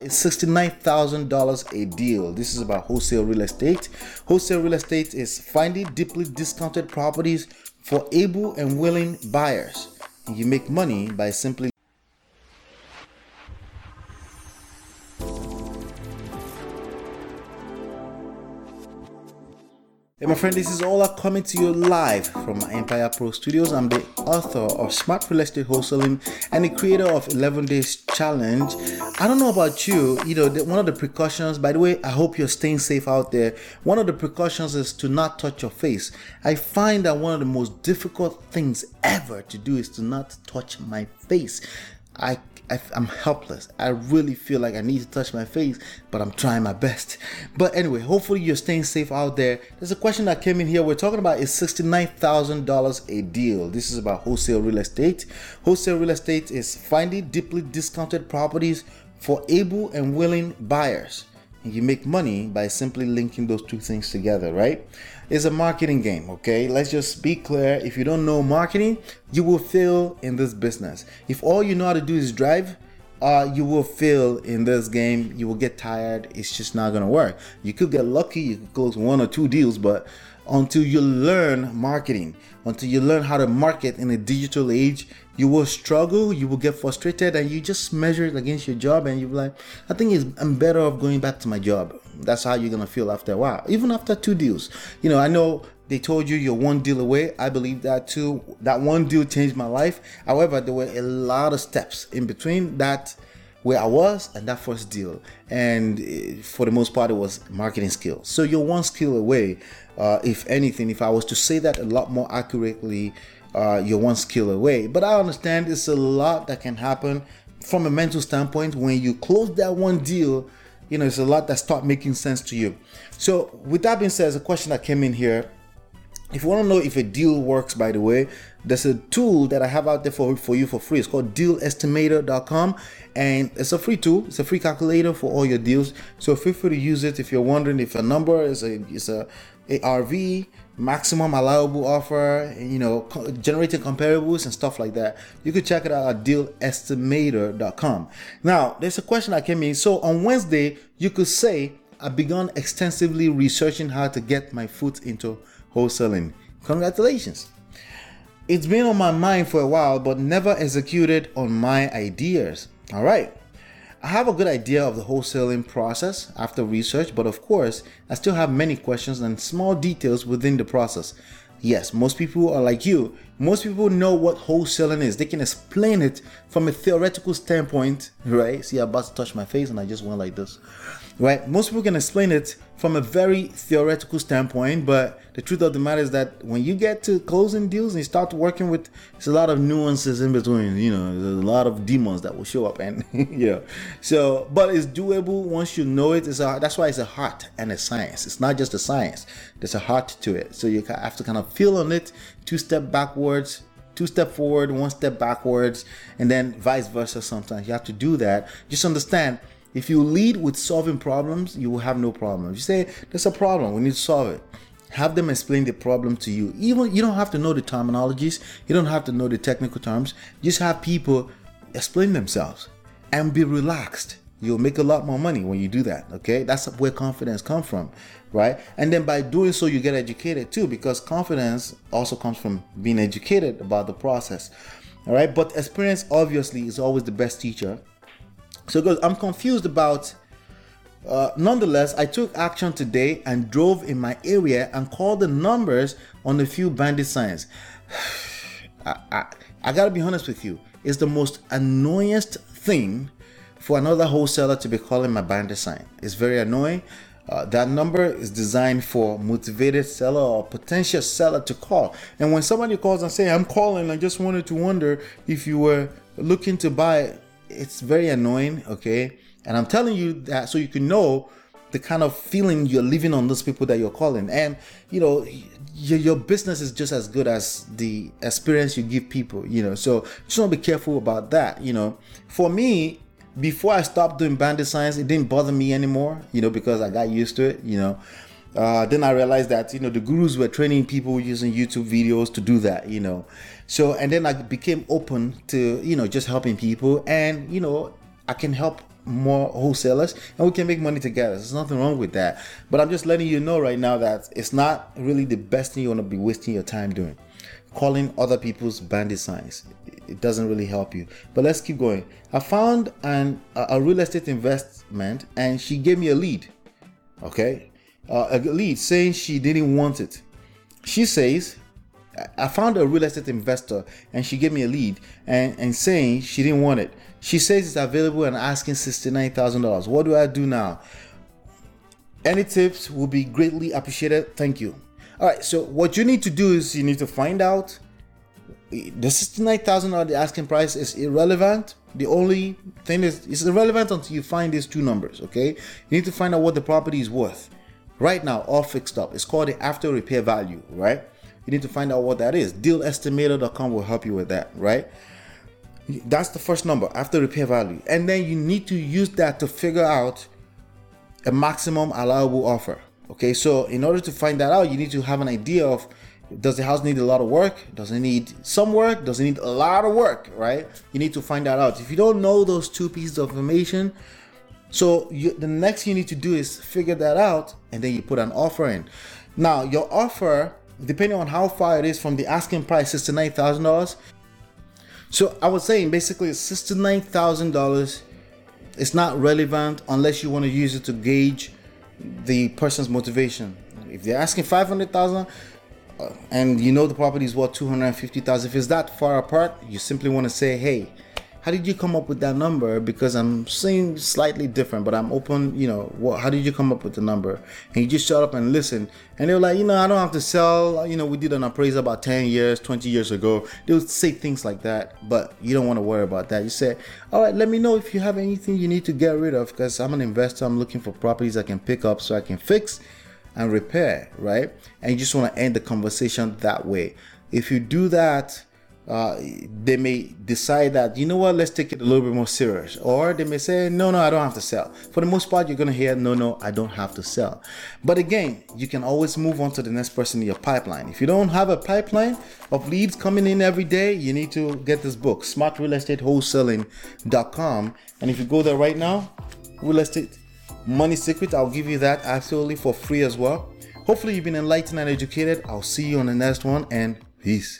It's $69,000 a deal. This is about wholesale real estate. Wholesale real estate is finding deeply discounted properties for able and willing buyers. And you make money by simply Hey my friend, this is Ola coming to you live from my Empire Pro Studios. I'm the author of Smart Real Estate Wholesaling and the creator of 11 Days Challenge. I don't know about you, one of the precautions, by the way, I hope you're staying safe out there. One of the precautions is to not touch your face. I find that one of the most difficult things ever to do is to not touch my face. I'm helpless. I really feel like I need to touch my face, but I'm trying my best. But anyway, hopefully you're staying safe out there. There's a question that came in here. We're talking about is $69,000 a deal. This is about wholesale real estate. Wholesale real estate is finding deeply discounted properties for able and willing buyers. And you make money by simply linking those two things together, right? It's a marketing game, okay? Let's just be clear. If you don't know marketing, you will fail in this business. If all you know how to do is drive, you will fail in this game. You will get tired. It's just not gonna work. You could get lucky, you could close 1 or 2 deals, but until you learn marketing, until you learn how to market in a digital age, you will struggle, you will get frustrated, and you just measure it against your job and you're like, I think I'm better off going back to my job. That's how you're gonna feel after a while, even after 2 deals. I know they told you you're 1 deal away. I believe that too. That 1 deal changed my life. However, there were a lot of steps in between that where I was and that first deal, and for the most part it was marketing skills. So you're 1 skill away. If anything, if I was to say that a lot more accurately, you're 1 skill away. But I understand it's a lot that can happen from a mental standpoint. When you close that 1 deal, it's a lot that start making sense to you. So with that being said, there's a question that came in here. If you want to know if a deal works, by the way, there's a tool that I have out there for you for free. It's called dealestimator.com, and it's a free tool. It's a free calculator for all your deals. So feel free to use it if you're wondering if a number is a ARV, maximum allowable offer, generating comparables and stuff like that. You could check it out at dealestimator.com. Now, there's a question that came in. So on Wednesday, you could say, I began extensively researching how to get my foot into wholesaling. Congratulations. It's been on my mind for a while, but never executed on my ideas. All right. I have a good idea of the wholesaling process after research, but of course, I still have many questions and small details within the process. Yes, most people are like you. Most people know what wholesaling is. They can explain it from a theoretical standpoint, right? See, I'm about to touch my face and I just went like this, right? Most people can explain it from a very theoretical standpoint, but the truth of the matter is that when you get to closing deals and you start working with, there's a lot of nuances in between, there's a lot of demons that will show up and, So, but it's doable once you know it. That's why it's a art and a science. It's not just a science. There's a heart to it. So you have to kind of feel on it, 2 steps backwards, 2 steps forward, 1 step backwards, and then vice versa. Sometimes you have to do that. Just understand, if you lead with solving problems, you will have no problem. If you say, there's a problem, we need to solve it, have them explain the problem to you. Even you don't have to know the terminologies. You don't have to know the technical terms. Just have people explain themselves and be relaxed. You'll make a lot more money when you do that, okay? That's where confidence comes from, right? And then by doing so, you get educated too, because confidence also comes from being educated about the process, all right? But experience obviously is always the best teacher. So guys, I'm confused about, nonetheless, I took action today and drove in my area and called the numbers on a few bandit signs. I gotta be honest with you. It's the most annoyingest thing for another wholesaler to be calling my bandit sign. It's very annoying. That number is designed for motivated seller or potential seller to call. And when somebody calls and say, I'm calling, I just wanted to wonder if you were looking to buy, it's very annoying, okay? And I'm telling you that so you can know the kind of feeling you're leaving on those people that you're calling. And, your business is just as good as the experience you give people, So just want to be careful about that, For me, before I stopped doing bandit signs, it didn't bother me anymore, because I got used to it, Then I realized that, the gurus were training people using YouTube videos to do that, So, and then I became open to, just helping people, and, I can help more wholesalers and we can make money together. There's nothing wrong with that. But I'm just letting you know right now that it's not really the best thing you want to be wasting your time doing. Calling other people's bandit signs. It doesn't really help you. But let's keep going. I found a real estate investment and she gave me a lead. Okay? A lead saying she didn't want it. She says, I found a real estate investor and she gave me a lead and saying she didn't want it. She says it's available and asking $69,000. What do I do now? Any tips will be greatly appreciated. Thank you. All right, so what you need to do is you need to find out the $69,000 the asking price is irrelevant. The only thing is it's irrelevant until you find these two numbers, okay? You need to find out what the property is worth. Right now, all fixed up. It's called the after repair value, right? You need to find out what that is. Dealestimator.com will help you with that, right? That's the first number, after repair value. And then you need to use that to figure out a maximum allowable offer. Okay, so in order to find that out, you need to have an idea of, does the house need a lot of work? Does it need some work? Does it need a lot of work, right? You need to find that out. If you don't know those two pieces of information, the next thing you need to do is figure that out, and then you put an offer in. Now, your offer, depending on how far it is from the asking price, $69,000. So I was saying basically $69,000 is not relevant unless you want to use it to gauge the person's motivation. If they're asking $500,000 and you know the property is worth $250,000, if it's that far apart, you simply want to say, hey, how did you come up with that number? Because I'm saying slightly different, but I'm open, how did you come up with the number? And you just shut up and listen. And they were like, I don't have to sell. We did an appraisal about 10 years, 20 years ago. They would say things like that, but you don't want to worry about that. You say, all right, let me know if you have anything you need to get rid of, because I'm an investor. I'm looking for properties I can pick up so I can fix and repair, right? And you just want to end the conversation that way. If you do that, they may decide that, let's take it a little bit more serious. Or they may say, no, I don't have to sell. For the most part, you're going to hear, no, I don't have to sell. But again, you can always move on to the next person in your pipeline. If you don't have a pipeline of leads coming in every day, you need to get this book, smartrealestateWholesaling.com. And if you go there right now, Real Estate Money Secret, I'll give you that absolutely for free as well. Hopefully you've been enlightened and educated. I'll see you on the next one, and peace.